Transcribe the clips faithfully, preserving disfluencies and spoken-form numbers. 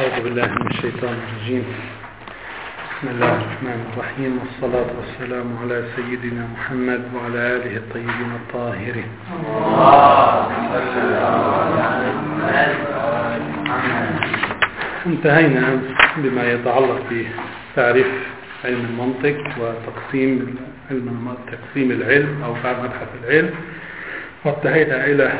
أعوذ بالله من الشيطان الرجيم. بسم الله الرحمن الرحيم، والصلاة والسلام على سيدنا محمد وعلى آله الطيبين الطاهرين. انتهينا بما يتعلق بتعريف علم المنطق وتقسيم علم تقسيم العلم أو مبحث العلم، وانتهينا إلى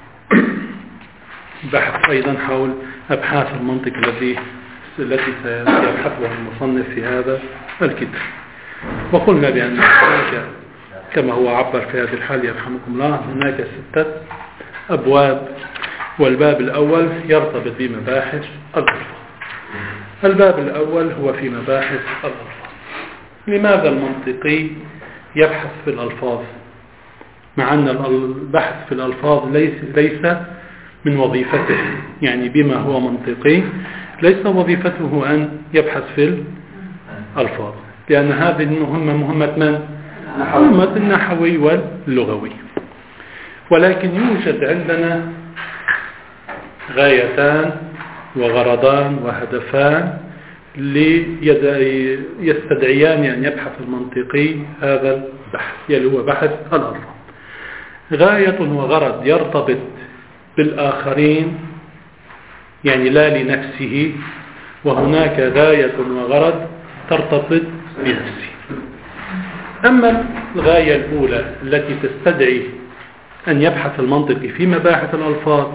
بحث أيضا حول أبحاث المنطق الذي التي سيبحثها المصنف في هذا الكتاب. وقلنا بأن هناك كما هو عبر في هذه الحال يرحمكم الله هناك ستة أبواب، والباب الأول يرتبط بمباحث الألفاظ. الباب الأول هو في مباحث الألفاظ. لماذا المنطقي يبحث في الألفاظ مع أن البحث في الألفاظ ليس ليس من وظيفته؟ يعني بما هو منطقي ليس وظيفته أن يبحث في الألفاظ، لأن هذه المهمة مهمة من؟ مهمة النحوي واللغوي. ولكن يوجد عندنا غايتان وغرضان وهدفان يستدعيان أن يبحث المنطقي هذا البحث، اللي هو بحث الألفاظ. غاية وغرض يرتبط بالآخرين، يعني لا لنفسه، وهناك غاية وغرض ترتبط بنفسه. أما الغاية الأولى التي تستدعي أن يبحث المنطقي في مباحث الألفاظ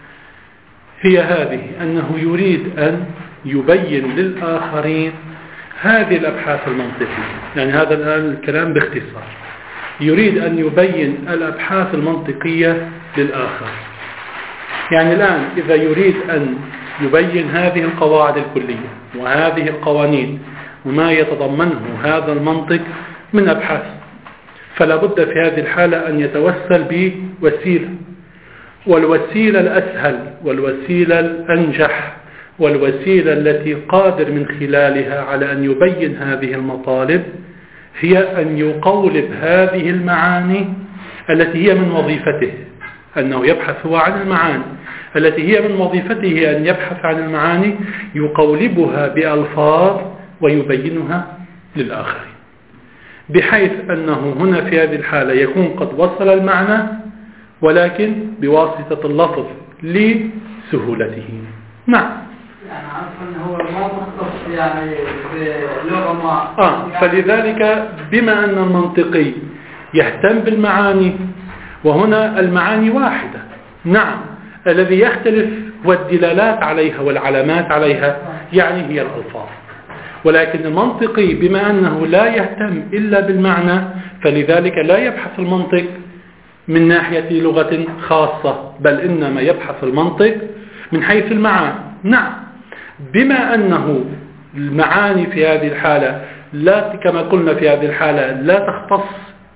هي هذه، أنه يريد أن يبين للآخرين هذه الأبحاث المنطقية. يعني هذا الآن الكلام باختصار، يريد أن يبين الأبحاث المنطقية للآخر. يعني الآن إذا يريد أن يبين هذه القواعد الكلية وهذه القوانين وما يتضمنه هذا المنطق من أبحاث، فلا بد في هذه الحالة أن يتوسل بوسيلة، والوسيلة الأسهل والوسيلة الأنجح والوسيلة التي قادر من خلالها على أن يبين هذه المطالب هي أن يقولب هذه المعاني التي هي من وظيفته، أنه يبحث هو عن المعاني التي هي من وظيفته أن يبحث عن المعاني، يقولبها بألفاظ ويبينها للآخرين، بحيث أنه هنا في هذه الحالة يكون قد وصل المعنى ولكن بواسطة اللفظ لسهولته. نعم. يعني عارف هو ما مختص يعني بلغة ما. آه فلذلك بما أن المنطقي يهتم بالمعاني، وهنا المعاني واحدة، نعم، الذي يختلف هو الدلالات عليها والعلامات عليها، يعني هي الألفاظ. ولكن المنطقي بما أنه لا يهتم إلا بالمعنى، فلذلك لا يبحث المنطق من ناحية لغة خاصة، بل إنما يبحث المنطق من حيث المعاني. نعم، بما أنه المعاني في هذه الحالة لا كما قلنا في هذه الحالة لا تختص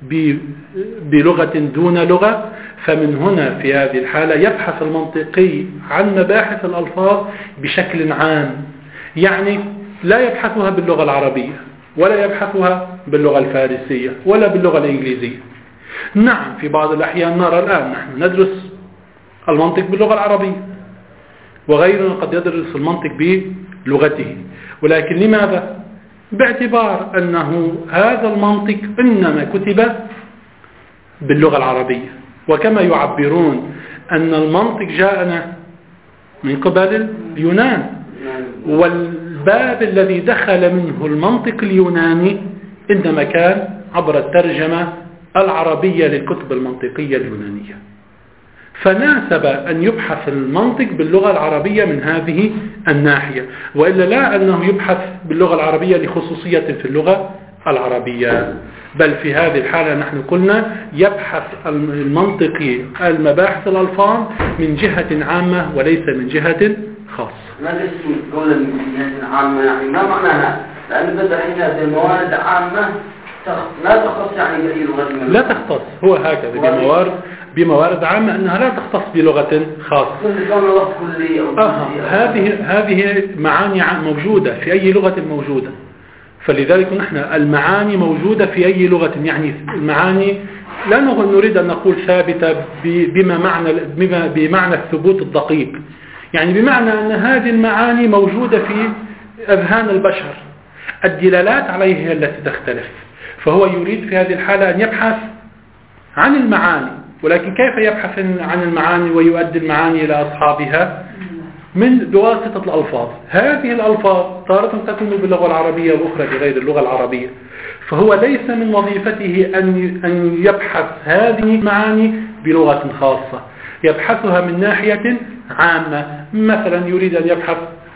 بلغة دون لغة، فمن هنا في هذه الحالة يبحث المنطقي عن مباحث الألفاظ بشكل عام، يعني لا يبحثها باللغة العربية ولا يبحثها باللغة الفارسية ولا باللغة الإنجليزية. نعم، في بعض الأحيان نرى الآن نحن ندرس المنطق باللغة العربية وغيرنا قد يدرس المنطق بلغته، ولكن لماذا؟ باعتبار أنه هذا المنطق إنما كتب باللغة العربية، وكما يعبرون أن المنطق جاءنا من قبل اليونان، والباب الذي دخل منه المنطق اليوناني إنما كان عبر الترجمة العربية للكتب المنطقية اليونانية، فناسب أن يبحث المنطق باللغة العربية من هذه الناحية، وإلا لا أنه يبحث باللغة العربية لخصوصية في اللغة العربية، بل في هذه الحالة نحن قلنا يبحث المنطقي المباحث الألفاظ من جهة عامة وليس من جهة خاصة. ما الاسم قولا من جهة عامة؟ يعني ما معناها؟ لأن بدأ هنا الموارد عامة لا تختص يعني بأي لغة، لا تختص، هو هكذا بموارد بموارد عامة أنها لا تختص بلغة خاصة. آه هذه هذه معاني موجودة في أي لغة موجودة، فلذلك نحن المعاني موجودة في أي لغة، يعني المعاني لا نريد أن نقول ثابتة بما معنى بما بمعنى الثبوت الدقيق، يعني بمعنى أن هذه المعاني موجودة في أذهان البشر، الدلالات عليها هي التي تختلف. فهو يريد في هذه الحالة أن يبحث عن المعاني، ولكن كيف يبحث عن المعاني ويؤدي المعاني إلى أصحابها؟ من بواسطة الألفاظ. هذه الألفاظ تارة تكون باللغة العربية وأخرى بغير اللغة العربية. فهو ليس من وظيفته أن يبحث هذه المعاني بلغة خاصة، يبحثها من ناحية عامة. مثلا يريد أن يبحث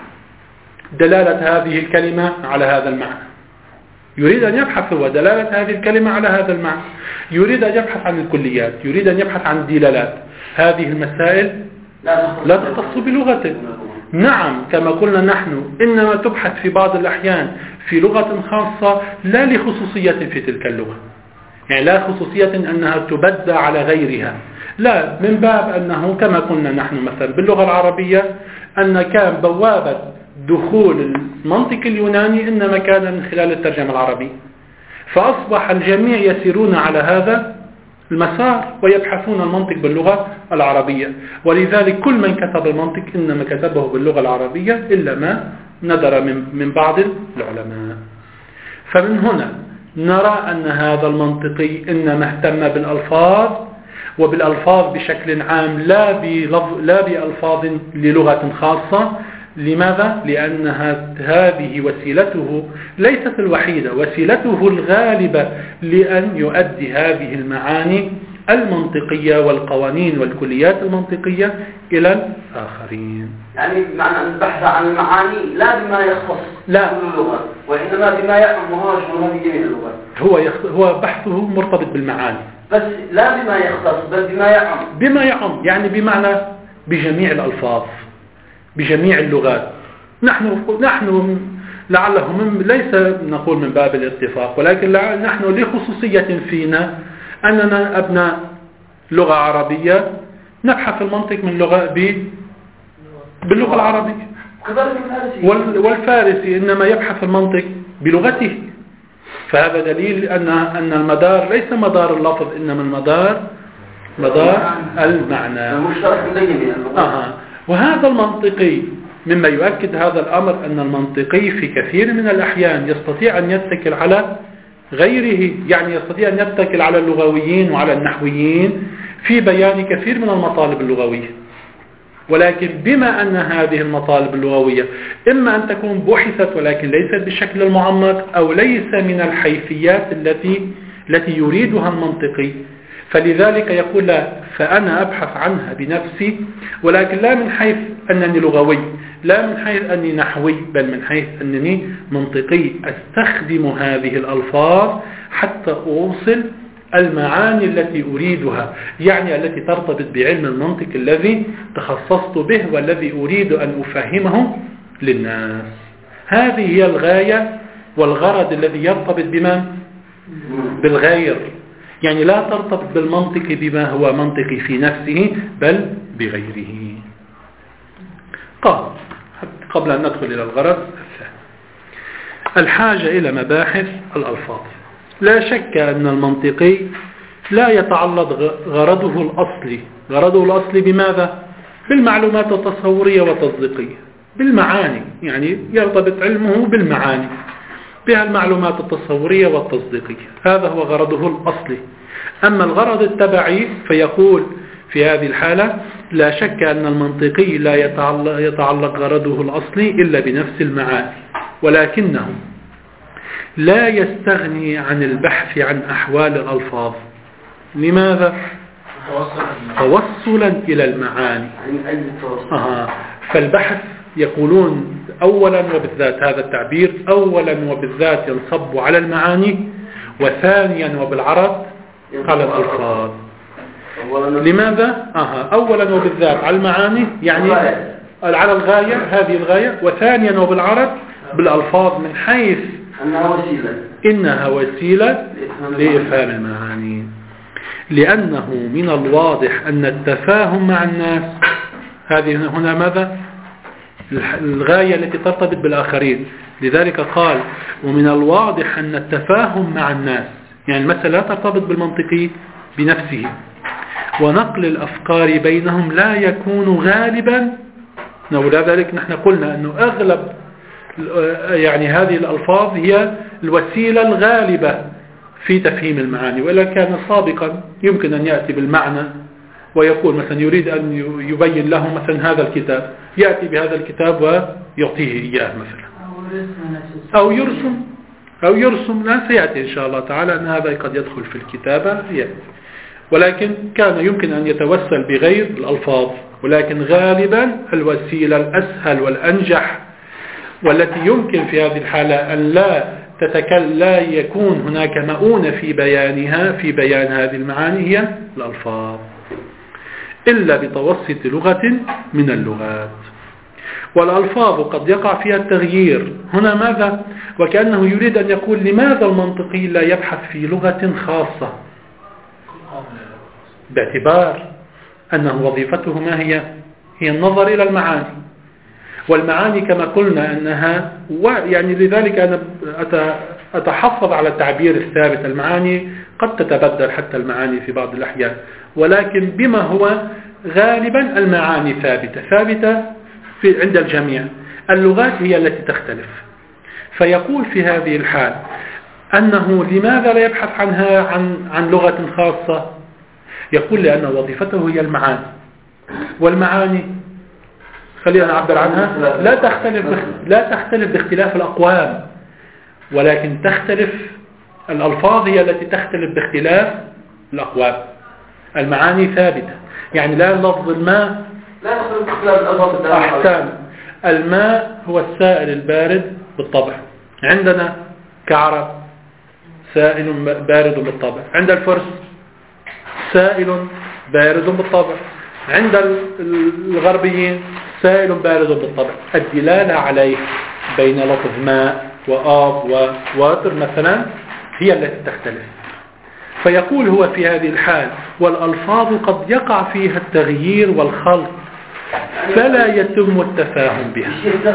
دلالة هذه الكلمة على هذا المعنى، يريد أن يبحث هو دلالة هذه الكلمة على هذا المعنى، يريد أن يبحث عن الكليات، يريد أن يبحث عن الدلالات. هذه المسائل لا تختص بلغته. نعم، كما قلنا نحن إنما تبحث في بعض الأحيان في لغة خاصة لا لخصوصية في تلك اللغة، يعني لا خصوصية أنها تبدى على غيرها، لا، من باب أنه كما قلنا نحن مثلا باللغة العربية أن كان بوابة دخول المنطق اليوناني إنما كان من خلال الترجمة العربية، فأصبح الجميع يسيرون على هذا المسار ويبحثون المنطق باللغة العربية. ولذلك كل من كتب المنطق إنما كتبه باللغة العربية إلا ما ندر من من بعض العلماء. فمن هنا نرى أن هذا المنطقي إنما اهتم بالألفاظ، وبالألفاظ بشكل عام، لا لا بألفاظ للغة خاصة. لماذا؟ لأن هذه وسيلته ليست الوحيدة، وسيلته الغالبة لأن يؤدي هذه المعاني المنطقية والقوانين والكليات المنطقية إلى الآخرين. يعني معنى البحث عن المعاني لا بما يخص لا كل اللغة، وإنما بما يعم وهو في جميع اللغات. هو يخ... هو بحثه مرتبط بالمعاني، بس لا بما يخص بل بما يعم. بما يعم يعني بمعنى بجميع الألفاظ بجميع اللغات. نحن نحن لعله من ليس نقول من باب الاتفاق، ولكن نحن لخصوصية فينا أننا أبناء لغة عربية نبحث المنطق من لغة ب باللغة العربية، والفارسي إنما يبحث المنطق بلغته. فهذا دليل أن أن المدار ليس مدار اللفظ، إنما المدار مدار المعنى. آه. وهذا المنطقي مما يؤكد هذا الأمر أن المنطقي في كثير من الأحيان يستطيع أن يتكل على غيره، يعني يستطيع أن يتكل على اللغويين وعلى النحويين في بيان كثير من المطالب اللغوية. ولكن بما أن هذه المطالب اللغوية إما أن تكون بحثت ولكن ليست بالشكل المعمق، أو ليس من الحيثيات التي التي يريدها المنطقي، فلذلك يقول لا، فأنا أبحث عنها بنفسي، ولكن لا من حيث أنني لغوي، لا من حيث أني نحوي، بل من حيث أنني منطقي أستخدم هذه الألفاظ حتى أوصل المعاني التي أريدها، يعني التي ترتبط بعلم المنطق الذي تخصصت به والذي أريد أن أفهمه للناس. هذه هي الغاية والغرض الذي يرتبط بما بالغير، يعني لا ترتبط بالمنطق بما هو منطقي في نفسه بل بغيره. قال قبل أن ندخل إلى الغرض الثاني، الحاجة إلى مباحث الألفاظ. لا شك أن المنطقي لا يتعلق غرضه الأصلي غرضه الأصلي بماذا؟ بالمعلومات التصورية والتصديقية، بالمعاني، يعني يرتبط علمه بالمعاني، بها المعلومات التصورية والتصديقية، هذا هو غرضه الأصلي. أما الغرض التبعي فيقول في هذه الحالة لا شك أن المنطقي لا يتعلق, يتعلق غرضه الأصلي إلا بنفس المعاني، ولكنه لا يستغني عن البحث عن أحوال الألفاظ. لماذا؟ توصلا إلى المعاني. آه. فالبحث يقولون أولا وبالذات، هذا التعبير أولا وبالذات ينصب على المعاني، وثانيا وبالعرض على الألفاظ. لماذا؟ آه. أولا وبالذات على المعاني يعني على الغاية، هذه الغاية، وثانيا وبالعرض بالألفاظ من حيث أنها وسيلة إنها وسيلة لإفهام المعاني. لأنه من الواضح أن التفاهم مع الناس، هذه هنا ماذا؟ الغاية التي ترتبط بالآخرين. لذلك قال ومن الواضح أن التفاهم مع الناس، يعني المسألة لا ترتبط بالمنطقي بنفسه، ونقل الأفكار بينهم لا يكون غالبا ولذلك نحن قلنا أنه أغلب يعني هذه الألفاظ هي الوسيلة الغالبة في تفهيم المعاني، وإلا كان سابقا يمكن أن يأتي بالمعنى ويقول مثلا يريد أن يبين له مثلا هذا الكتاب، يأتي بهذا الكتاب ويعطيه إياه مثلا، أو يرسم أو يرسم لا سيأتي إن شاء الله تعالى أن هذا قد يدخل في الكتابة يأتي. ولكن كان يمكن أن يتوسل بغير الألفاظ، ولكن غالبا الوسيلة الأسهل والأنجح والتي يمكن في هذه الحالة أن لا تتكلم لا يكون هناك مؤونة في بيانها في بيان هذه المعاني هي الألفاظ، إلا بتوسط لغة من اللغات. والألفاظ قد يقع فيها التغيير. هنا ماذا؟ وكأنه يريد أن يقول لماذا المنطقي لا يبحث في لغة خاصة، باعتبار أنه وظيفته ما هي؟ هي النظر إلى المعاني، والمعاني كما قلنا أنها يعني لذلك أنا أتحفظ على التعبير الثابت. المعاني قد تتبدل حتى المعاني في بعض الأحيان، ولكن بما هو غالبا المعاني ثابتة ثابتة في عند الجميع. اللغات هي التي تختلف. فيقول في هذه الحال أنه لماذا لا يبحث عنها عن عن لغة خاصة؟ يقول لأن وظيفته هي المعاني، والمعاني خلينا نعبر عنها لا تختلف لا تختلف باختلاف الأقوام، ولكن تختلف الألفاظ هي التي تختلف باختلاف الأقوام. المعاني ثابتة، يعني لا لفظ الماء لا يختلف باختلاف الألفاظ. أحسن. الماء هو السائل البارد بالطبع عندنا كعرب، سائل بارد بالطبع. عند الفرس سائل بارد بالطبع. عند الغربيين سائل بارد بالطبع. الدلالة عليه بين لفظ ماء وآب وواتر مثلا هي التي تختلف. فيقول هو في هذه الحال والألفاظ قد يقع فيها التغيير والخلط فلا يتم التفاهم بها.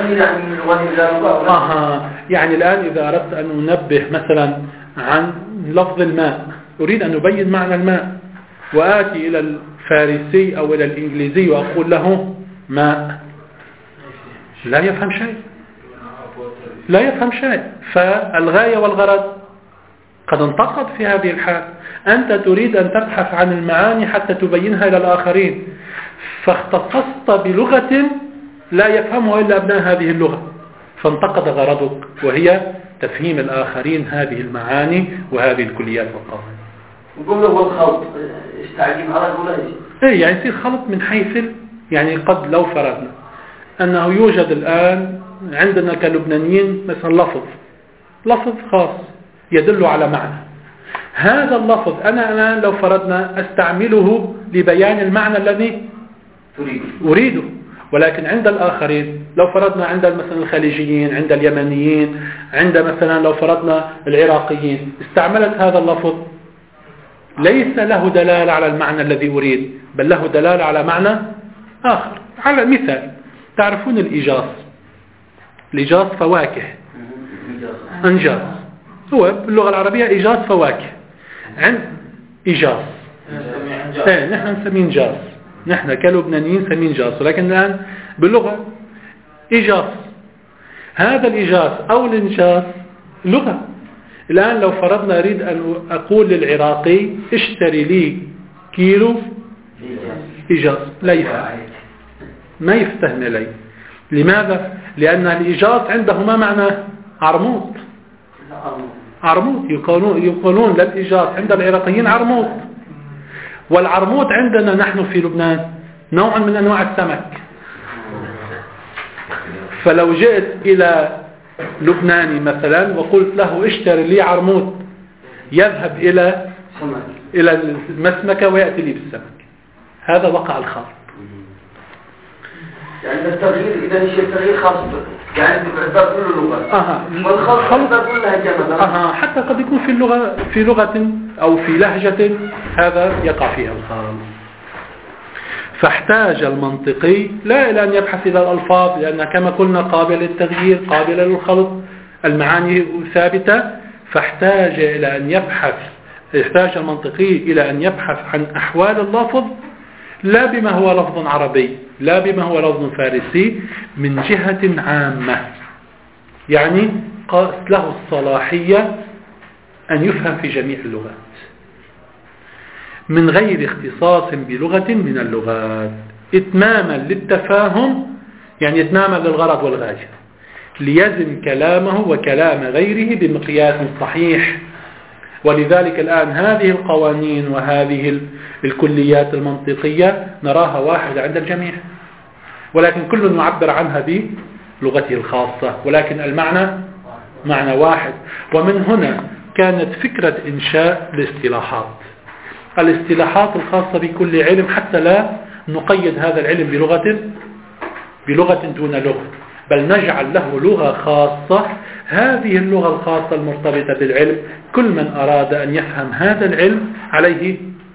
آها. يعني الآن إذا أردت أن أنبه مثلا عن لفظ الماء، أريد أن أبين معنى الماء، وآتي إلى الفارسي أو إلى الإنجليزي وأقول له ماء، لا يفهم شيء لا يفهم شيء. فالغاية والغرض قد انتقد في هذه الحال. أنت تريد أن تبحث عن المعاني حتى تبينها إلى الآخرين، فاختصصت بلغة لا يفهمها إلا أبناء هذه اللغة، فانتقد غرضك وهي تفهيم الآخرين هذه المعاني وهذه الكليات والقواعد. نقول له الخلط استعجب على ولا ايه يعني يصير خلط من حيث يعني قد لو فرضنا أنه يوجد الآن عندنا كلبنانيين مثلا لفظ لفظ خاص يدل على معنى. هذا اللفظ أنا الآن لو فرضنا أستعمله لبيان المعنى الذي أريده، ولكن عند الآخرين لو فرضنا عند مثلا الخليجيين، عند اليمنيين، عند مثلا لو فرضنا العراقيين، استعملت هذا اللفظ ليس له دلالة على المعنى الذي أريد، بل له دلالة على معنى آخر. على مثال، تعرفون الإيجاز؟ الإيجاز فواكه، أنجاز، هو باللغة العربية إيجاز فواكه. عند إيجاز ايه نحن نسميه إنجاز، نحن كلبنانيين نسميه إنجاز، ولكن الآن باللغة إيجاز. هذا الإيجاز أو الإنجاز لغة. الآن لو فرضنا أريد أن أقول للعراقي اشتري لي كيلو إيجاز، لا يفهم، ما يفتهم لي. لماذا؟ لأن الإيجاز عنده ما معنى عرموط. عرموط يقولون, يقولون للإيجاز عند العراقيين عرموط، والعرموط عندنا نحن في لبنان نوع من أنواع السمك. فلو جئت إلى لبناني مثلا وقلت له اشتري لي عرموط، يذهب إلى إلى المسمكة ويأتي لي بالسمك. هذا وقع الخلط. يعني التغيير إذا الشيء التغيير خاص يعني باعتبار كل اللغات. أها. والخلط كلها جمع. أها. حتى قد يكون في اللغة في لغة أو في لهجة هذا يقع فيها الخلط. فاحتاج المنطقي لا إلى أن يبحث إلى الألفاظ، لأنها كما قلنا قابلة للتغيير قابلة للخلط، المعاني ثابتة. فاحتاج إلى أن يبحث يحتاج المنطقي إلى أن يبحث عن أحوال اللفظ لا بما هو لفظ عربي، لا بما هو لفظ فارسي من جهة عامة، يعني له الصلاحية أن يفهم في جميع اللغات من غير اختصاص بلغة من اللغات، إتماما للتفاهم، يعني إتماما للغرض والغاية، ليزن كلامه وكلام غيره بمقياس صحيح. ولذلك الآن هذه القوانين وهذه الكليات المنطقية نراها واحدة عند الجميع، ولكن كل يعبر عنها بلغته الخاصة، ولكن المعنى معنى واحد. ومن هنا كانت فكرة إنشاء الاصطلاحات الاصطلاحات الخاصة بكل علم، حتى لا نقيد هذا العلم بلغة بلغة دون لغة، بل نجعل له لغة خاصة. هذه اللغة الخاصة المرتبطة بالعلم كل من أراد أن يفهم هذا العلم عليه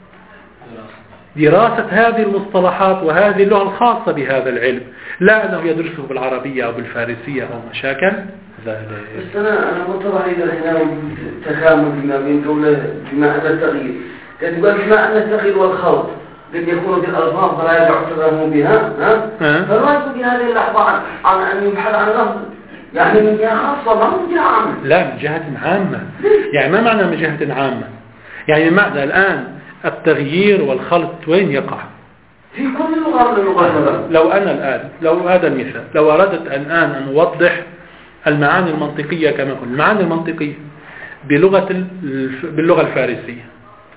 دراسة هذه المصطلحات وهذه اللغة الخاصة بهذا العلم، لا أنه يدرسه بالعربية أو بالفارسية أو مشاكل ذلك. بس أنا أنا مطلع إذا هنا تكامل بما بين قوله بما أن التغيير، قد يقول بما أن التغيير والخلط قد يكون في الألفاظ فلا يعتبر بها، ها؟ فلا يكون في هذه اللحظة عن أن يبحث عن لفظ يعني من جهة خاصة ما من جهة عامة. لا، من جهة عامة. يعني ما معنى من جهة عامة؟ يعني معنى الآن التغيير والخلط وين يقع؟ في كل لغة من اللغات. لو أنا الآن لو هذا المثال لو أردت الآن أن أوضح المعاني المنطقية كما قلنا، المعاني المنطقية بلغة باللغة الفارسية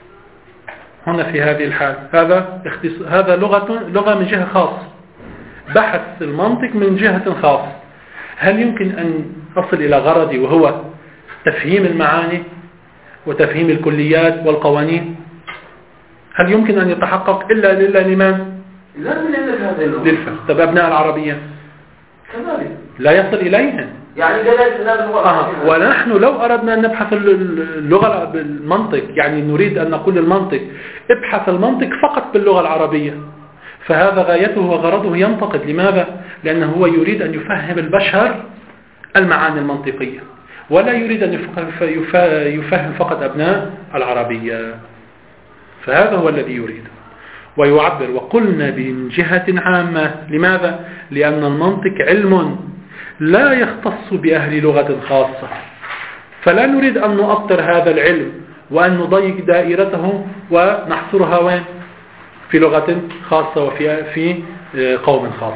هنا في هذه الحال، هذا هذا لغة لغة من جهة خاصة، بحث المنطق من جهة خاصة. هل يمكن أن أصل إلى غرضي وهو تفهيم المعاني وتفهيم الكليات والقوانين؟ هل يمكن أن يتحقق إلا إلا لمن؟ للفهم. طب أبناء العربية كذلك لا يصل إليهم، يعني آه. ونحن لو أردنا أن نبحث اللغة بالمنطق، يعني نريد أن نقول المنطق ابحث المنطق فقط باللغة العربية، فهذا غايته وغرضه ينتقد. لماذا؟ لأنه هو يريد أن يفهم البشر المعاني المنطقية، ولا يريد أن يفهم فقط أبناء العربية، فهذا هو الذي يريده ويعبر. وقلنا من جهة عامة، لماذا؟ لأن المنطق علم لا يختص بأهل لغة خاصة، فلا نريد أن نؤطر هذا العلم وأن نضيق دائرته ونحصرها وين؟ في لغة خاصة وفي في قوم خاص.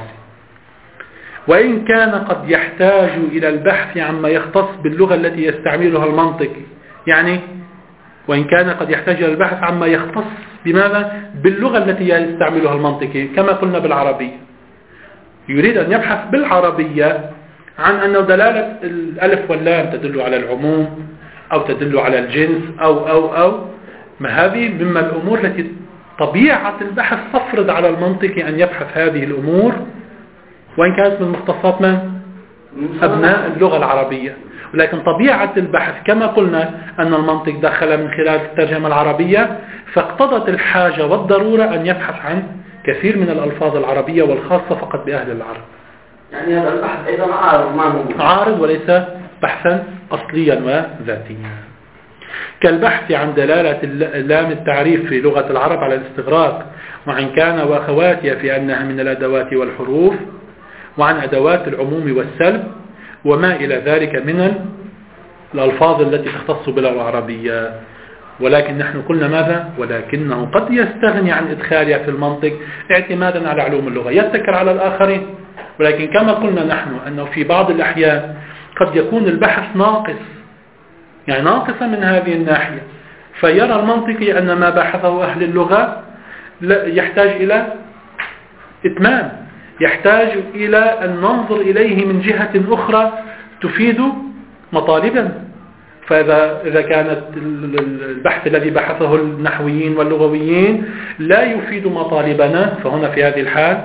وإن كان قد يحتاج إلى البحث عما يختص باللغة التي يستعملها المنطق، يعني وإن كان قد يحتاج إلى البحث عما يختص بماذا؟ باللغة التي يستعملها المنطق، كما قلنا بالعربية، يريد أن يبحث بالعربية عن أن دلالة الألف واللام تدل على العموم أو تدل على الجنس أو أو أو ما هذه مما الأمور التي طبيعة البحث تفرض على المنطق أن يبحث هذه الأمور، وإن كانت من مختصات من؟ أبناء اللغة العربية. ولكن طبيعة البحث كما قلنا أن المنطق دخل من خلال الترجمة العربية، فاقتضت الحاجة والضرورة أن يبحث عن كثير من الألفاظ العربية والخاصة فقط بأهل العرب. يعني هذا البحث أيضا عارض ما هو عارض وليس بحثا أصليا وذاتيا، كالبحث عن دلالة اللام التعريف في لغة العرب على الاستغراق، وعن كان وأخواتها في أنها من الأدوات والحروف، وعن أدوات العموم والسلب، وما إلى ذلك من الألفاظ التي تختص باللغة العربية. ولكن نحن قلنا ماذا؟ ولكنه قد يستغني عن إدخالها في المنطق اعتمادا على علوم اللغة، يتكل على الآخرين. ولكن كما قلنا نحن أنه في بعض الأحيان قد يكون البحث ناقص، يعني ناقصا من هذه الناحية، فيرى المنطقي أن ما بحثه أهل اللغة يحتاج إلى إتمام، يحتاج إلى أن ننظر إليه من جهة أخرى تفيد مطالبا. فإذا إذا كانت البحث الذي بحثه النحويين واللغويين لا يفيد مطالبنا، فهنا في هذه الحال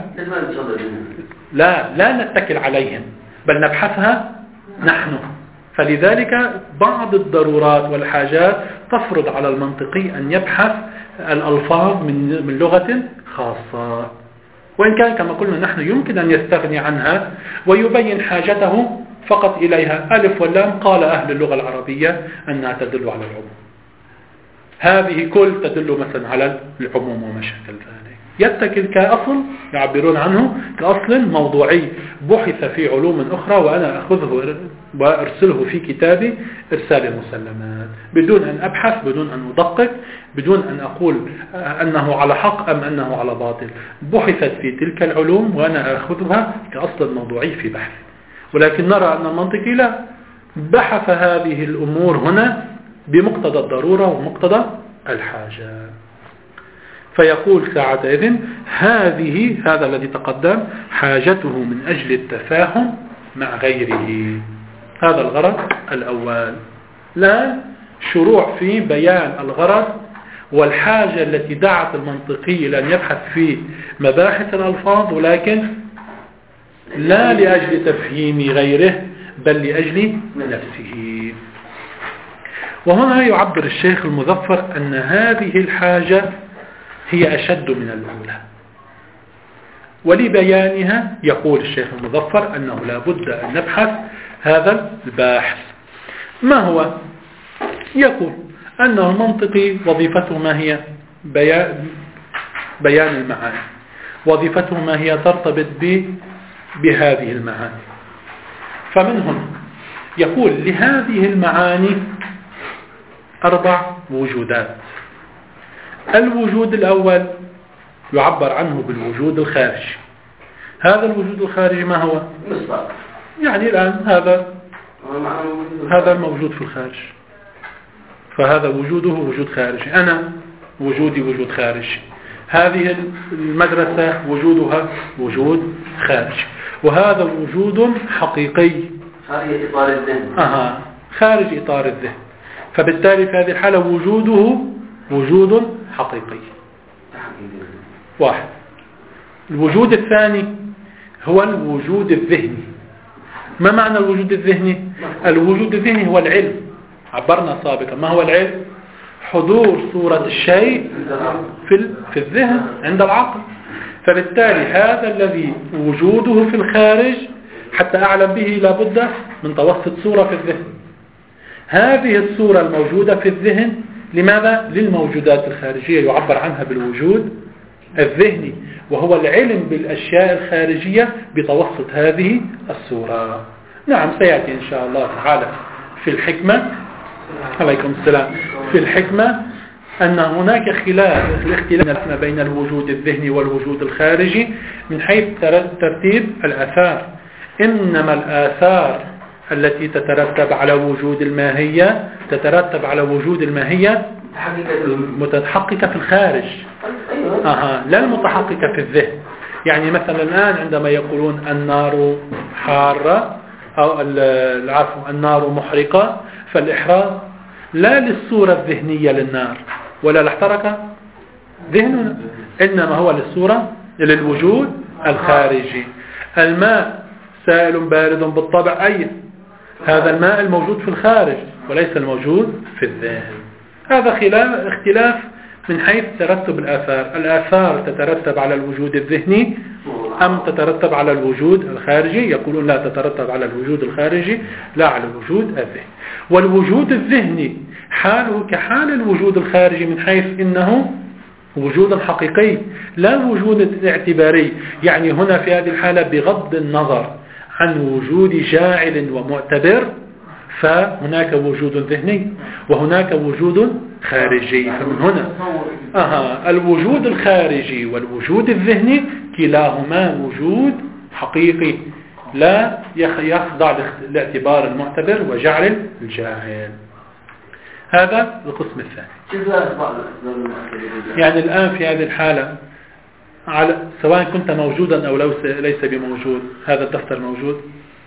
لا لا نتكل عليهم بل نبحثها نحن. فلذلك بعض الضرورات والحاجات تفرض على المنطقي أن يبحث الألفاظ من من لغة خاصة، وإن كان كما قلنا نحن يمكن أن يستغني عنها ويبين حاجته فقط إليها. ألف واللام قال أهل اللغة العربية أنها تدل على العموم، هذه كل تدل مثلا على العموم وما شابه ذلك. يتكل كأصل، يعبرون عنه كأصل موضوعي بحث في علوم أخرى وأنا أخذه وأرسله في كتابي إرسال المسلمات، بدون أن أبحث، بدون أن أدقق، بدون أن أقول أنه على حق أم أنه على باطل. بحثت في تلك العلوم وأنا أخذها كأصل موضوعي في بحث. ولكن نرى أن المنطقي لا، بحث هذه الأمور هنا بمقتضى الضرورة ومقتضى الحاجة. فيقول ساعتئذ هذه هذا الذي تقدم حاجته من أجل التفاهم مع غيره. هذا الغرض الأول. لا شروع في بيان الغرض والحاجة التي دعت المنطقي لأن يبحث في مباحث الألفاظ، ولكن لا لأجل تفهيم غيره بل لأجل نفسه. وهنا يعبر الشيخ المظفر أن هذه الحاجة هي أشد من الأولى، ولبيانها يقول الشيخ المظفر أنه لا بد أن نبحث هذا الباحث. ما هو؟ يقول أن المنطقي وظيفته ما هي؟ بيان, بيان المعاني. وظيفته ما هي؟ ترتبط بهذه المعاني. فمن هنا يقول لهذه المعاني أربع وجودات. الوجود الأول يعبر عنه بالوجود الخارجي. هذا الوجود الخارجي ما هو؟ يعني الآن هذا هذا الموجود في الخارج، فهذا وجوده وجود خارجي. أنا وجودي وجود خارجي. هذه المدرسة وجودها وجود خارجي، وهذا وجود حقيقي خارج إطار الذهن. أها خارج إطار الذهن. فبالتالي في هذه الحالة وجوده وجود حقيقي. واحد. الوجود الثاني هو الوجود الذهني. ما معنى الوجود الذهني؟ الوجود الذهني هو العلم. عبرنا سابقا ما هو العلم؟ حضور صورة الشيء في في الذهن عند العقل. فبالتالي هذا الذي وجوده في الخارج حتى أعلم به لابد من توسط صورة في الذهن. هذه الصورة الموجودة في الذهن لماذا؟ للموجودات الخارجية يعبر عنها بالوجود الذهني، وهو العلم بالأشياء الخارجية بتوسط هذه الصورة. نعم سيأتي إن شاء الله تعالى في الحكمة عليكم السلام في الحكمة أن هناك خلاف الاختلاف ما بين الوجود الذهني والوجود الخارجي من حيث ترتيب الآثار. إنما الآثار التي تترتب على وجود الماهية تترتب على وجود الماهية المتحققة في الخارج، أها لا المتحققة في الذهن. يعني مثلا الآن عندما يقولون النار حارة أو العفو النار محرقة، فالإحراق لا للصورة الذهنية للنار ولا لاحترق ذهننا، إنما هو للصورة للوجود الخارجي. الماء سائل بارد بالطبع، أي هذا الماء الموجود في الخارج وليس الموجود في الذهن. هذا خلاف اختلاف من حيث ترتب الآثار. الآثار تترتب على الوجود الذهني أم تترتب على الوجود الخارجي؟ يقولون لا، تترتب على الوجود الخارجي لا على الوجود الذهني. والوجود الذهني حاله كحال الوجود الخارجي من حيث إنه وجود حقيقي لا الوجود الاعتباري. يعني هنا في هذه الحالة بغض النظر عن وجود جاعل ومعتبر فهناك وجود ذهني وهناك وجود خارجي. فمن هنا أها الوجود الخارجي والوجود الذهني كلاهما وجود حقيقي لا يخضع لاعتبار المعتبر وجعل الجاهل. هذا القسم الثاني. يعني الآن في هذه الحالة على سواء كنت موجودا أو ليس بموجود، هذا الدفتر موجود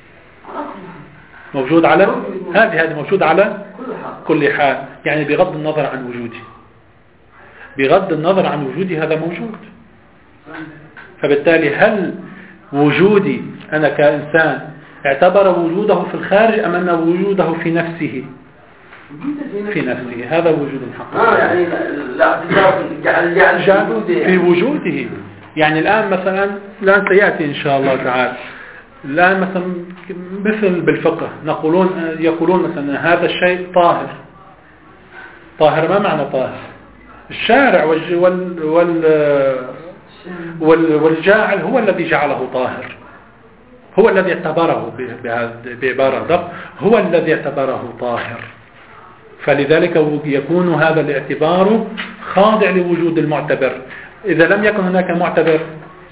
موجود على هذه هذه موجود على كل حال. يعني بغض النظر عن وجودي بغض النظر عن وجودي هذا موجود. فبالتالي هل وجودي أنا كإنسان اعتبر وجوده في الخارج أم أن وجوده في نفسه في نفسه؟ هذا وجود الحق. آه يعني لا جعل جعل في وجوده. يعني الآن مثلا الآن سيأتي إن شاء الله تعالى الآن مثلا مثل بالفقه نقولون يقولون مثلا هذا الشيء طاهر. طاهر ما معنى طاهر؟ الشارع وال وال والجاعل هو الذي جعله طاهر، هو الذي اعتبره بعبارة دق هو الذي اعتبره طاهر. فلذلك يكون هذا الاعتبار خاضع لوجود المعتبر. إذا لم يكن هناك معتبر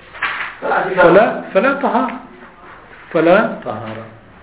فلا فلا طهارة فلا طهارة.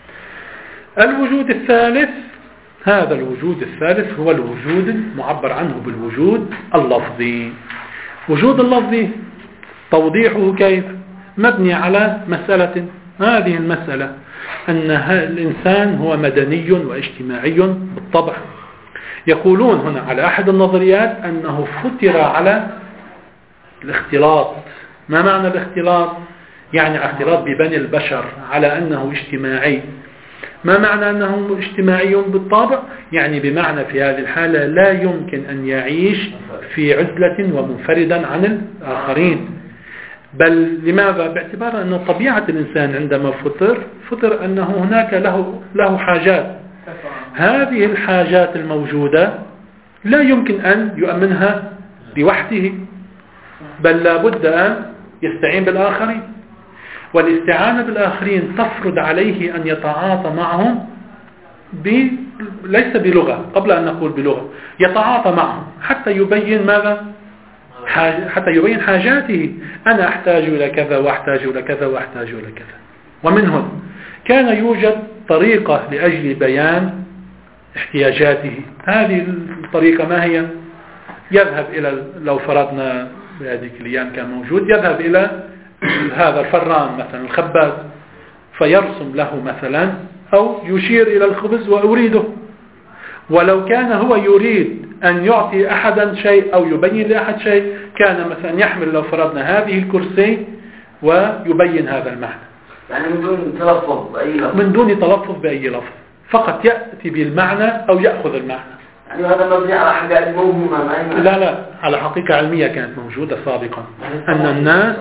الوجود الثالث، هذا الوجود الثالث هو الوجود المعبر عنه بالوجود اللفظي. وجود اللفظي توضيحه كيف؟ مبني على مسألة، هذه المسألة أن الإنسان هو مدني واجتماعي بالطبع. يقولون هنا على أحد النظريات أنه فطر على الاختلاط. ما معنى الاختلاط؟ يعني اختلاط ببني البشر، على أنه اجتماعي. ما معنى أنه اجتماعي بالطبع؟ يعني بمعنى في هذه الحالة لا يمكن أن يعيش في عزلة ومنفردا عن الآخرين. بل لماذا؟ باعتبار أن طبيعة الإنسان عندما فطر فطر أنه هناك له, له حاجات. هذه الحاجات الموجودة لا يمكن أن يؤمنها لوحده، بل لابد أن يستعين بالآخرين. والاستعانة بالآخرين تفرض عليه أن يتعاطى معهم ب... ليس بلغة، قبل أن نقول بلغة، يتعاطى معهم حتى يبين ماذا؟ حاج... حتى يبين حاجاته. أنا أحتاج إلى كذا وأحتاج إلى كذا وأحتاج إلى كذا. ومن هنا كان يوجد طريقة لأجل بيان احتياجاته. هذه الطريقة ما هي؟ يذهب إلى، لو فرضنا بهذه الأيام كان موجود، يذهب إلى هذا الفران مثلا الخباز فيرسم له مثلا أو يشير إلى الخبز وأريده. ولو كان هو يريد أن يعطي أحدا شيء أو يبين لأحد شيء، كان مثلا يحمل، لو فرضنا هذه الكرسي ويبين هذا المعنى، يعني من دون تلفظ بأي لفظ، من دون تلفظ بأي لفظ، فقط يأتي بالمعنى أو يأخذ المعنى. يعني هذا مبني على حقائق موهومة؟ لا لا، على حقيقة علمية كانت موجودة سابقا، أن الناس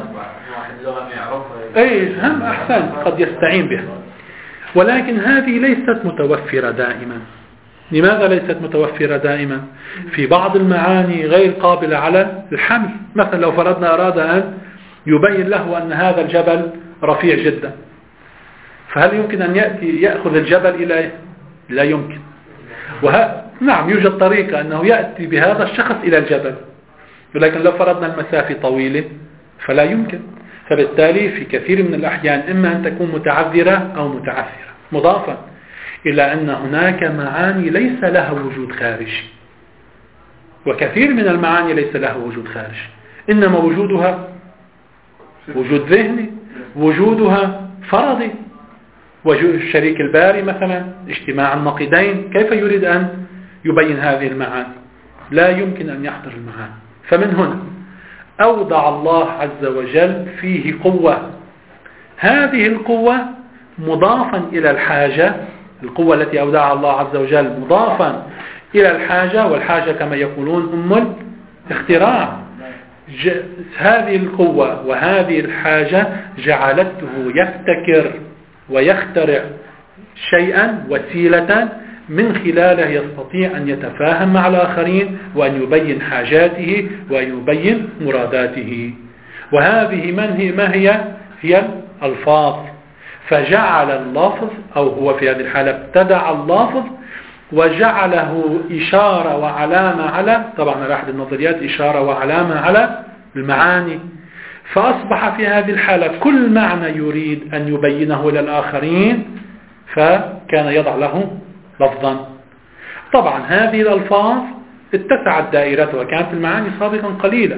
أي هم أحسن قد يستعين بها، ولكن هذه ليست متوفرة دائما. لماذا ليست متوفرة دائما؟ في بعض المعاني غير قابلة على الحمل. مثلا لو فرضنا أراد أن يبين له أن هذا الجبل رفيع جدا، فهل يمكن أن يأتي يأخذ الجبل إلى؟ لا يمكن. وه... نعم يوجد طريقة أنه يأتي بهذا الشخص إلى الجبل، ولكن لو فرضنا المسافة طويلة فلا يمكن. فبالتالي في كثير من الأحيان إما أن تكون متعذرة أو متعثرة، مضافا إلى أن هناك معاني ليس لها وجود خارجي، وكثير من المعاني ليس لها وجود خارجي، إنما وجودها وجود ذهني، وجودها فرضي. وجود الشريك الباري مثلا، اجتماع النقيضين، كيف يريد أن يبين هذه المعاني؟ لا يمكن أن يحضر المعاني. فمن هنا أودع الله عز وجل فيه قوة. هذه القوة مضافا إلى الحاجة، القوة التي أودعها الله عز وجل مضافا إلى الحاجة، والحاجة كما يقولون أم الاختراع. هذه القوة وهذه الحاجة جعلته يبتكر ويخترع شيئا، وسيلة من خلاله يستطيع أن يتفاهم مع الآخرين وأن يبين حاجاته وأن يبين مراداته. وهذه من هي ما هي هي الألفاظ. فجعل اللفظ، أو هو في هذه الحالة ابتدع اللفظ وجعله إشارة وعلامة على، طبعا على أحد النظريات إشارة وعلامة على المعاني. فأصبح في هذه الحالة كل معنى يريد أن يبينه للآخرين فكان يضع له لفظا. طبعا هذه الألفاظ اتسعت دائرتها، كانت المعاني سابقا قليلة،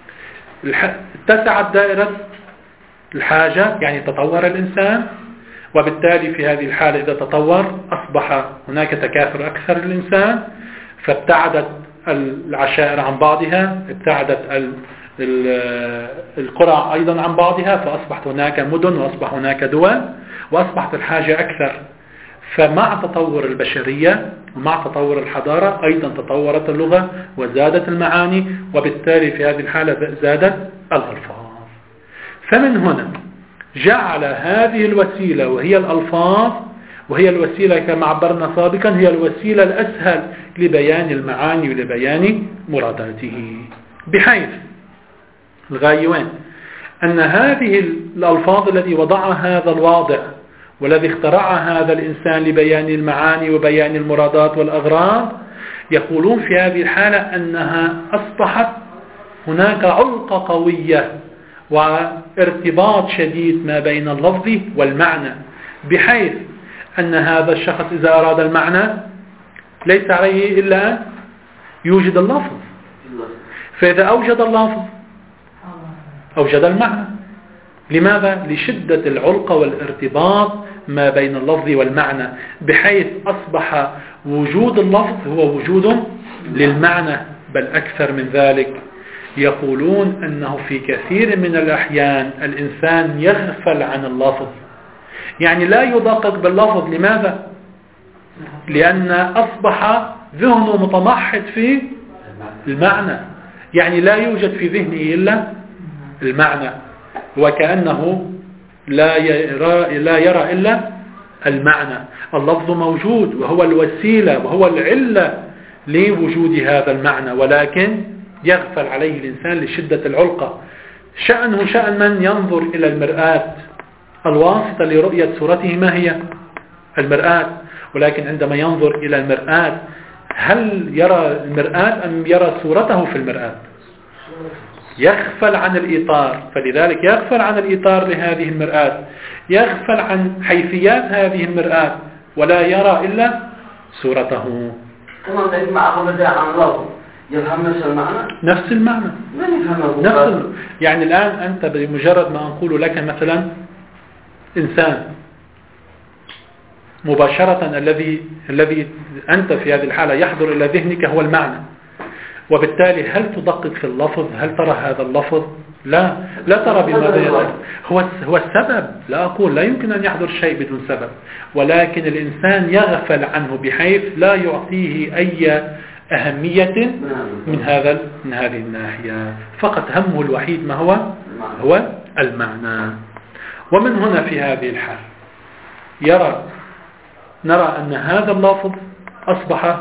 اتسعت دائرة الحاجة، يعني تطور الإنسان، وبالتالي في هذه الحالة إذا تطور أصبح هناك تكاثر أكثر للإنسان، فابتعدت العشائر عن بعضها، ابتعدت القرى أيضا عن بعضها، فأصبحت هناك مدن وأصبح هناك دول، وأصبحت الحاجة أكثر. فمع تطور البشرية ومع تطور الحضارة أيضا تطورت اللغة وزادت المعاني، وبالتالي في هذه الحالة زادت الألفاظ. فمن هنا جعل هذه الوسيلة وهي الألفاظ، وهي الوسيلة كما عبرنا سابقا هي الوسيلة الأسهل لبيان المعاني ولبيان مراداته، بحيث الغاية وين؟ أن هذه الألفاظ التي وضعها هذا الواضع والذي اخترعها هذا الإنسان لبيان المعاني وبيان المرادات والأغراض، يقولون في هذه الحالة أنها أصبحت هناك علقة قوية وارتباط شديد ما بين اللفظ والمعنى، بحيث أن هذا الشخص إذا أراد المعنى ليس عليه إلا أن يوجد اللفظ، فإذا أوجد اللفظ أوجد المعنى. لماذا؟ لشدة العلقة والارتباط ما بين اللفظ والمعنى، بحيث أصبح وجود اللفظ هو وجود للمعنى، بل أكثر من ذلك. يقولون أنه في كثير من الأحيان الإنسان يغفل عن اللفظ، يعني لا يدقق باللفظ. لماذا؟ لأن أصبح ذهنه متمحض في المعنى، يعني لا يوجد في ذهنه إلا المعنى، وكأنه لا يرى, لا يرى إلا المعنى. اللفظ موجود وهو الوسيلة وهو العلة لوجود هذا المعنى، ولكن يغفل عليه الإنسان لشدة العلقة. شأنه شأن من ينظر إلى المرآة، الواسطة لرؤية صورته ما هي؟ المرآة. ولكن عندما ينظر إلى المرآة هل يرى المرآة أم يرى صورته في المرآة؟ يغفل عن الإطار، فلذلك يغفل عن الإطار لهذه المرآة، يغفل عن حيثيات هذه المرآة، ولا يرى إلا صورته. كما تجمع أغلبها عن الله يفهم نفس المعنى؟ نفس المعنى. من يفهمه؟ نفس المعنى. يعني الآن أنت بمجرد ما أقول لك مثلا إنسان، مباشرة الذي الذي أنت في هذه الحالة يحضر إلى ذهنك هو المعنى، وبالتالي هل تدقق في اللفظ؟ هل ترى هذا اللفظ؟ لا لا ترى بماذا يدل. هو هو السبب. لا أقول لا يمكن أن يحضر شيء بدون سبب، ولكن الإنسان يغفل عنه بحيث لا يعطيه أي أهمية من هذا من هذه الناحية، فقط همه الوحيد ما هو هو المعنى. ومن هنا في هذه الحال يرى نرى أن هذا اللفظ أصبح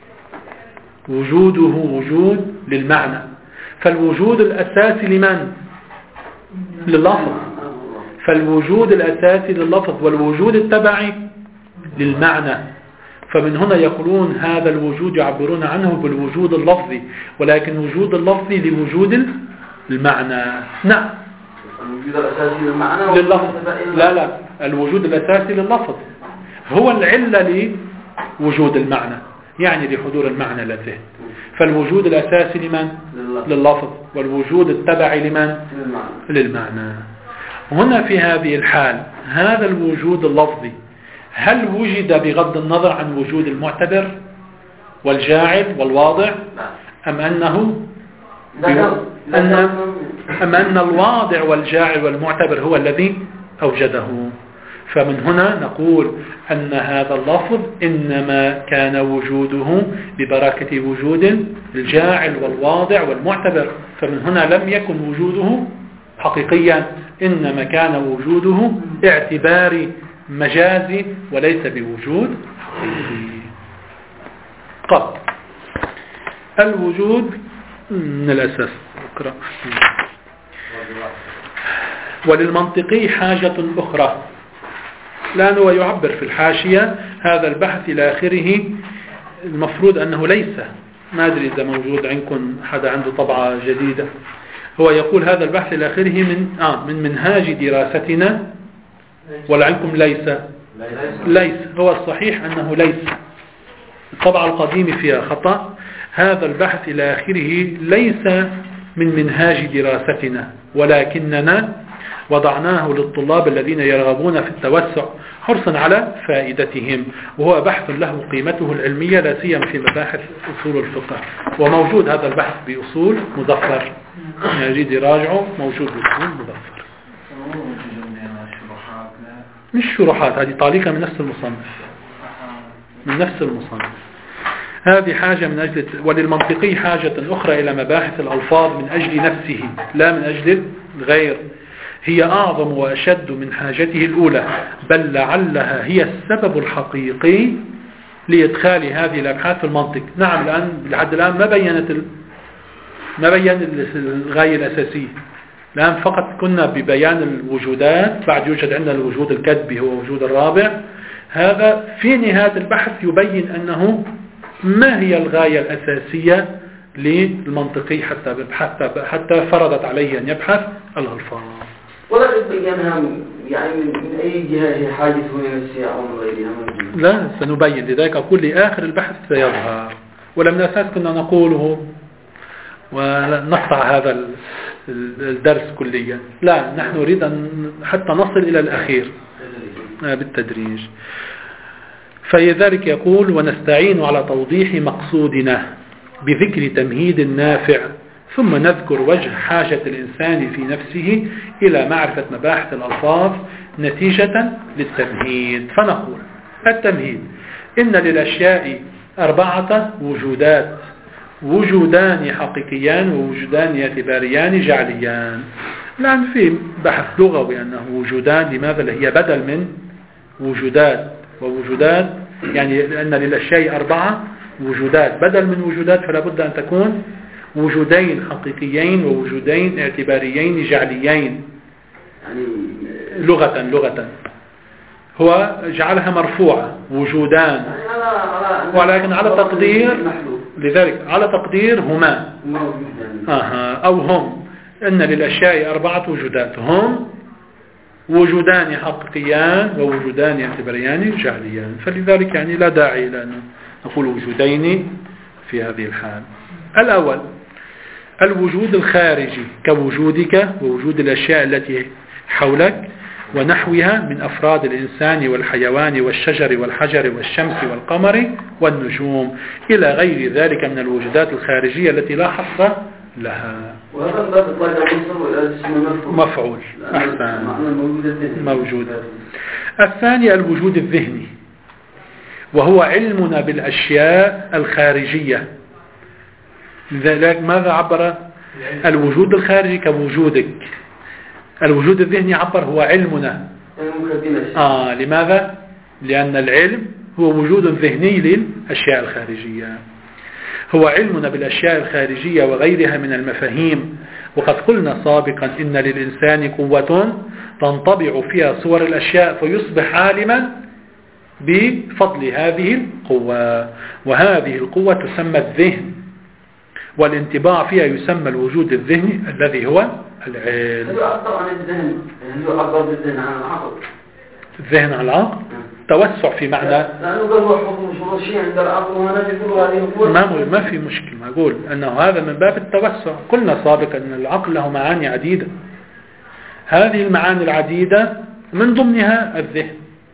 وجوده وجود للمعنى، فالوجود الأساسي لمن؟ لللفظ. فالوجود الأساسي لللفظ والوجود التبعي للمعنى. فمن هنا يقولون هذا الوجود يعبرون عنه بالوجود اللفظي، ولكن وجود اللفظي لوجود المعنى. نعم. الوجود الأساسي للمعنى لللفظ. لا لا الوجود الأساسي لللفظ هو العلة لوجود المعنى، يعني لحضور المعنى للذهن. فالوجود الأساسي لمن؟ لللفظ، والوجود التبعي لمن؟ للمعنى. هنا في هذه الحال هذا الوجود اللفظي هل وجد بغض النظر عن وجود المعتبر والجاعل والواضع، أم أنه أن أم أن الواضع والجاعل والمعتبر هو الذي أوجده؟ فمن هنا نقول أن هذا اللفظ إنما كان وجوده ببركة وجود الجاعل والواضع والمعتبر، فمن هنا لم يكن وجوده حقيقيا، إنما كان وجوده اعتباري مجازي وليس بوجود حقيقي. قط الوجود من الأساس. أقرأ. وللمنطقي حاجة أخرى. الآن هو يعبر في الحاشية هذا البحث إلى آخره، المفروض أنه ليس، ما أدري إذا موجود عندكم حدا عنده طبعة جديدة. هو يقول هذا البحث إلى آخره من آه من منهاج دراستنا، ولا عندكم ليس؟ ليس. هو الصحيح أنه ليس، الطبعة القديمة فيها خطأ. هذا البحث إلى آخره ليس من منهاج دراستنا، ولكننا وضعناه للطلاب الذين يرغبون في التوسع حرصا على فائدتهم، وهو بحث له قيمته العلمية لا سيما في مباحث أصول الفقه. وموجود هذا البحث بأصول مظفر، يجد يراجعه، موجود بأصول مظفر. مش شروحات، هذه تعليقة من نفس المصنف من نفس المصنف هذه حاجة من أجل. وللمنطقي حاجة أخرى إلى مباحث الألفاظ من أجل نفسه لا من أجل الغير، هي أعظم وأشد من حاجته الأولى، بل لعلها هي السبب الحقيقي لإدخال هذه الأبحاث في المنطق. نعم الآن لحد الآن ما بينت ال... ما بين الغاية الأساسية، الآن فقط كنا ببيان الوجودات، بعد يوجد عندنا الوجود الكذبي هو وجود الرابع. هذا في نهاية البحث يبين أنه ما هي الغاية الأساسية للمنطقي حتى حتى حتى فرضت عليه أن يبحث الألفاظ. ولا بيانها يعني من أي جهة هي حاجته من السياق أو من غيرها؟ لا، سنبين، لذلك أقول لآخر البحث سيظهر، ولم أساس كنا نقوله ونقطع هذا الدرس كليا. لا، نحن نريد أن حتى نصل إلى الأخير بالتدريج. فلذلك يقول: ونستعين على توضيح مقصودنا بذكر تمهيد نافع، ثم نذكر وجه حاجة الإنسان في نفسه إلى معرفة مباحث الألفاظ نتيجة للتمهيد. فنقول: التمهيد: إن للأشياء أربعة وجودات، وجودان حقيقيان ووجودان اعتباريان جعليان. الآن في بحث لغوي أنه وجودان، لماذا؟ هي بدل من وجودات، ووجودات يعني لأن للأشياء أربعة وجودات بدل من وجودات، فلا بد أن تكون وجودين حقيقيين ووجودين اعتباريين جعليين. يعني لغة لغة هو جعلها مرفوعة وجودان، ولكن على تقدير، لذلك على تقدير هما آه أو هم، إن للأشياء أربعة وجودات، هم وجودان حقيقيان ووجودان اعتباريان جعليان. فلذلك يعني لا داعي إلى أن نقول وجودين في هذه الحال. الأول الوجود الخارجي كوجودك ووجود الأشياء التي حولك ونحوها من أفراد الإنسان والحيوان والشجر والحجر والشمس والقمر والنجوم إلى غير ذلك من الوجودات الخارجية التي لا حصر لها. وهذا مفعول. أحسن. موجود. الثاني الوجود الذهني، وهو علمنا بالأشياء الخارجية. لذلك ماذا عبر الوجود الخارجي كوجودك؟ الوجود الذهني عبر هو علمنا. آه لماذا؟ لأن العلم هو وجود ذهني للأشياء الخارجية، هو علمنا بالأشياء الخارجية وغيرها من المفاهيم. وقد قلنا سابقا إن للإنسان قوة تنطبع فيها صور الأشياء فيصبح عالما بفضل هذه القوة، وهذه القوة تسمى الذهن، والانطباع فيها يسمى الوجود الذهني الذي هو العلم. طبعا الذهن هو عبر بالذهن عن العقل. الذهن عن العقل توسع في معنى، لأنه قال هو حكم شرعي عند العقل وهنا كل هذه القوة. ما ما في مشكلة، ما أقول أنه هذا من باب التوسع. قلنا سابقا أن العقل له معاني عديدة، هذه المعاني العديدة من ضمنها الذهن.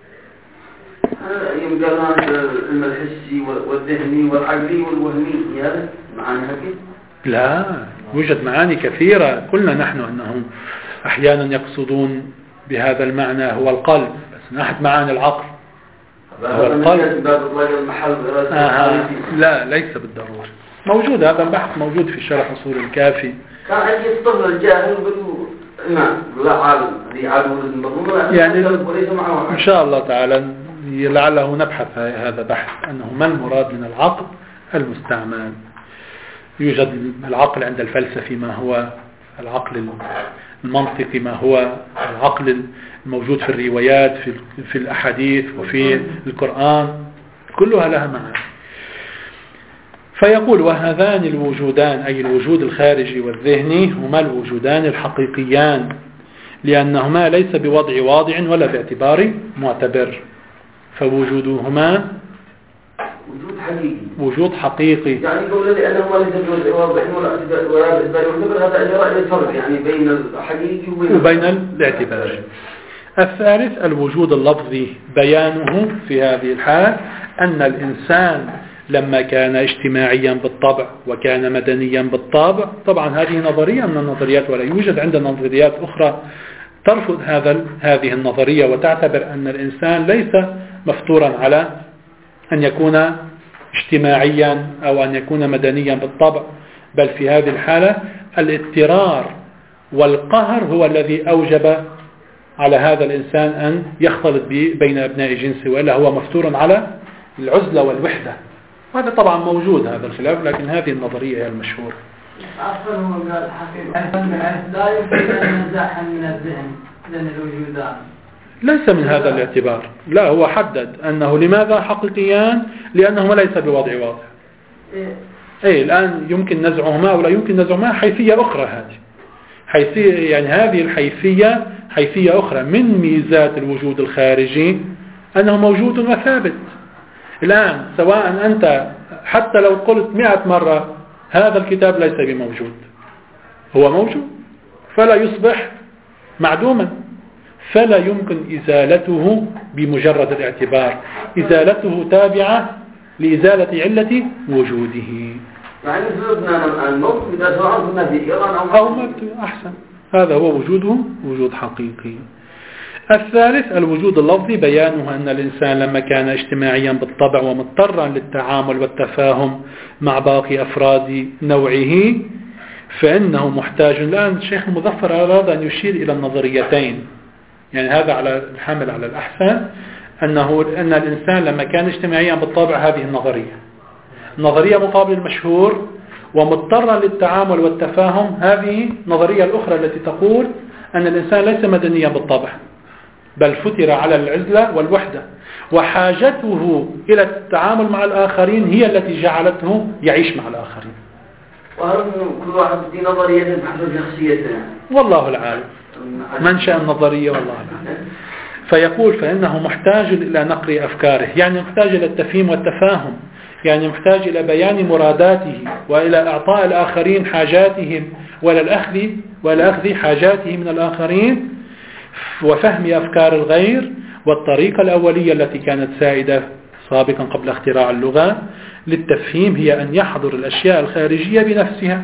يوم قال العلم الحسي والذهني والعقلي والوهمي، هذا معاني هكذا؟ لا، يوجد معاني كثيرة. قلنا نحن أنهم أحيانا يقصدون بهذا المعنى هو القلب، بس من أحد معاني العقل هو القلب. آه لا، ليس بالضرورة. موجود هذا البحث، موجود في شرح أصول الكافي. كان عندي الطفل الجاهل بدو ما لا عالم ذي عالم يعني إن شاء الله تعالى لعله نبحث هذا بحث أنه ما المراد من العقل المستعمل. يوجد العقل عند الفلسفي ما هو العقل المنطقي، ما هو العقل الموجود في الروايات في في الأحاديث وفي القرآن، كلها لها معاني. فيقول: وهذان الوجودان أي الوجود الخارجي والذهني هما الوجودان الحقيقيان، لأنهما ليس بوضع واضع ولا باعتبار معتبر، فوجودهما وجود حقيقي. وجود حقيقي. يعني قول لي أنه ليس بوضع واضع ولا باعتبار معتبر، هذا إجراء الفرق يعني بين الحقيقي وبين, وبين الاعتبار. الثالث الوجود اللفظي، بيانه في هذه الحال أن الإنسان لما كان اجتماعيا بالطبع وكان مدنيا بالطبع، طبعا هذه نظرية من النظريات، ولا يوجد عندنا نظريات أخرى ترفض هذا هذه النظرية وتعتبر أن الإنسان ليس مفطورا على أن يكون اجتماعيا أو أن يكون مدنيا بالطبع، بل في هذه الحالة الاضطرار والقهر هو الذي أوجب على هذا الإنسان أن يختلط بين أبناء جنسه، وإلا هو مفطور على العزلة والوحدة. وهذا طبعا موجود هذا الخلاف، لكن هذه النظرية هي المشهورة. أصلا هو قال حقيقة لا يمكن أن نزاحا من الذهن لأن الوجودان ليس من هذا الاعتبار. لا، هو حدد أنه لماذا حقيقيان؟ لأنهما ليس بوضع واضح. أي الآن يمكن نزعهما ولا يمكن نزعهما، حيثية أخرى هذه حيثية، يعني هذه الحيثية حيثية أخرى. من ميزات الوجود الخارجي أنه موجود وثابت. الآن سواء أنت حتى لو قلت مئة مرة هذا الكتاب ليس بموجود، هو موجود، فلا يصبح معدوما، فلا يمكن إزالته بمجرد الاعتبار. إزالته تابعة لإزالة علة وجوده. يعني سلطنا الموت إذا سواء في إيران أو أو مكتوب أحسن، هذا هو وجوده وجود حقيقي. الثالث الوجود اللفظي، بيانه أن الإنسان لما كان اجتماعيا بالطبع ومضطرا للتعامل والتفاهم مع باقي أفراد نوعه فإنه محتاج. الآن الشيخ المظفر أراد أن يشير إلى النظريتين، يعني هذا على الحمل على الأحسن، أنه أن الإنسان لما كان اجتماعيا بالطبع، هذه النظرية نظرية مقابل المشهور، ومضطرا للتعامل والتفاهم، هذه نظرية الأخرى التي تقول أن الإنسان ليس مدنيا بالطبع، بل فتر على العزلة والوحدة، وحاجته إلى التعامل مع الآخرين هي التي جعلته يعيش مع الآخرين. وهل كل واحد في نظرية بحسب شخصيته؟ والله العالم، منشأ النظرية والله العالم. فيقول فإنه محتاج إلى نقل أفكاره، يعني محتاج إلى التفهيم والتفاهم، يعني محتاج إلى بيان مراداته وإلى إعطاء الآخرين حاجاتهم وإلى الأخذ وإلى أخذ حاجاته من الآخرين، وفهم أفكار الغير. والطريقة الأولية التي كانت سائدة سابقا قبل اختراع اللغة للتفهيم هي أن يحضر الأشياء الخارجية بنفسها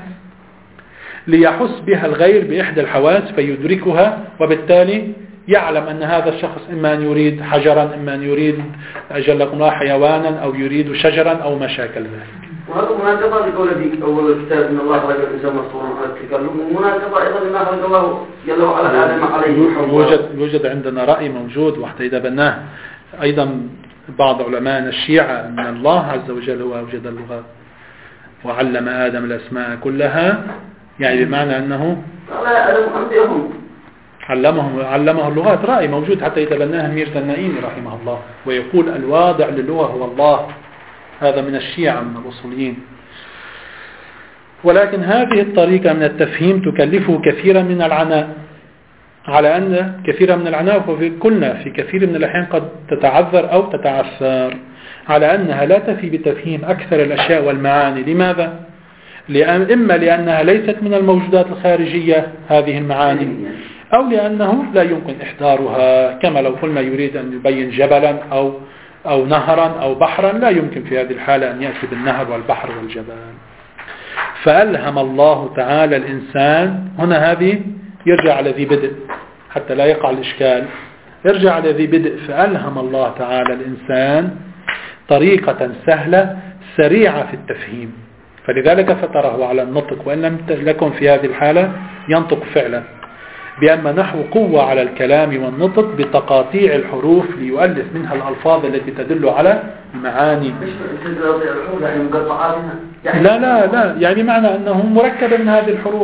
ليحس بها الغير بإحدى الحواس فيدركها، وبالتالي يعلم أن هذا الشخص إما أن يريد حجرا، إما أن يريد أجلكم الله حيوانا، أو يريد شجرا، أو ما شاكل ذلك. وهذا مناسبة لقول في أول الكتاب إن الله خلق الإنسان مصورا على التكلم، ومناسبة أيضا لما خلق الله جل وعلا آدم عليه. يوجد يوجد عندنا رأي موجود وحتى إذا بناه أيضا بعض علماء الشيعة أن الله عز وجل هو أوجد اللغات وعلم آدم الأسماء كلها، يعني بمعنى أنه علمهم علمه اللغات. رأي موجود حتى يتبناه ميرزا النائمي رحمه الله، ويقول الواضع للغة هو الله. هذا من الشيعة من الأصوليين. ولكن هذه الطريقة من التفهيم تكلفه كثيرا من العناء، على أن كثيرا من العناء وفي كلنا في كثير من الأحيان قد تتعذر أو تتعثر، على أنها لا تفي بتفهيم أكثر الأشياء والمعاني. لماذا؟ لأن إما لأنها ليست من الموجودات الخارجية هذه المعاني، أو لأنه لا يمكن إحضارها، كما لو قلنا يريد أن يبين جبلا أو أو نهرا أو بحرا، لا يمكن في هذه الحالة أن يأتي بالنهر والبحر والجبال. فألهم الله تعالى الإنسان، هنا هذه يرجع على ذي بدء حتى لا يقع الإشكال، يرجع على ذي بدء. فألهم الله تعالى الإنسان طريقة سهلة سريعة في التفهيم، فلذلك فتره على النطق، وإن لم لكن في هذه الحالة ينطق فعلا، بأن نحو قوة على الكلام والنطق بتقاطيع الحروف ليؤلف منها الألفاظ التي تدل على المعاني. لا لا لا يعني معنى أنه مركب من هذه الحروف.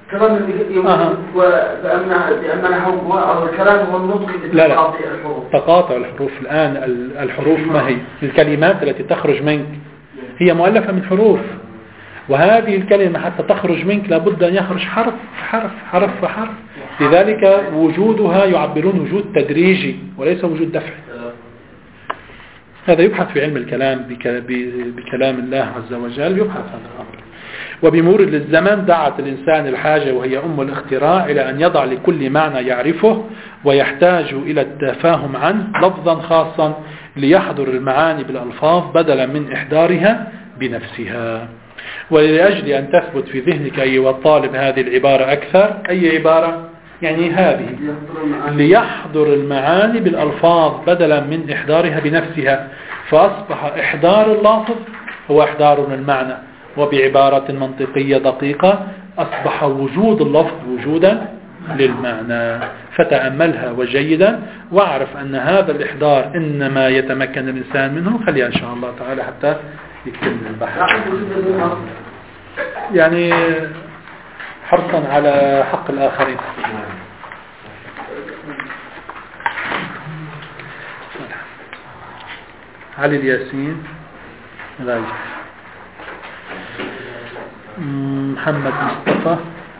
لا لا تقاطع الحروف. الآن الحروف ما هي؟ الكلمات التي تخرج منك هي مؤلفة من حروف، وهذه الكلمة حتى تخرج منك لابد أن يخرج حرف حرف حرف حرف. لذلك وجودها يعبرون وجود تدريجي وليس وجود دفعي. هذا يبحث في علم الكلام بكلام الله عز وجل، يبحث هذا الأمر. وبمرور الزمن دعت الإنسان الحاجة وهي أم الاختراع إلى أن يضع لكل معنى يعرفه ويحتاج إلى التفاهم عنه لفظا خاصا ليحضر المعاني بالألفاظ بدلا من إحضارها بنفسها. ولأجل أن تثبت في ذهنك أيها الطالب هذه العبارة أكثر، أي عبارة؟ يعني هذه ليحضر المعاني بالألفاظ بدلا من إحضارها بنفسها، فأصبح إحضار اللفظ هو إحضار المعنى، وبعبارة منطقية دقيقة أصبح وجود اللفظ وجودا للمعنى. فتأملها وجيدا واعرف أن هذا الإحضار إنما يتمكن الإنسان منه. خليها إن شاء الله تعالى حتى يكمل البحث. يعني حرصا على حق الآخرين. علي الياسين غايب. محمد مصطفى،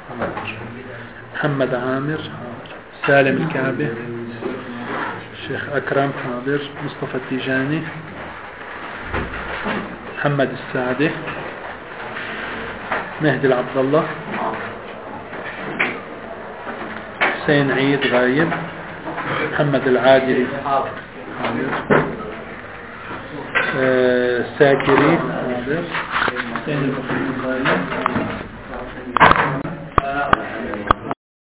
محمد عامر، سالم الكعبي، الشيخ أكرم حاضر، مصطفى التيجاني، محمد السعدي، مهدي العبد الله، حسين عيد غايب، محمد العادلي حاضر، آه ساكري حاضر، حسين البخاري غايب،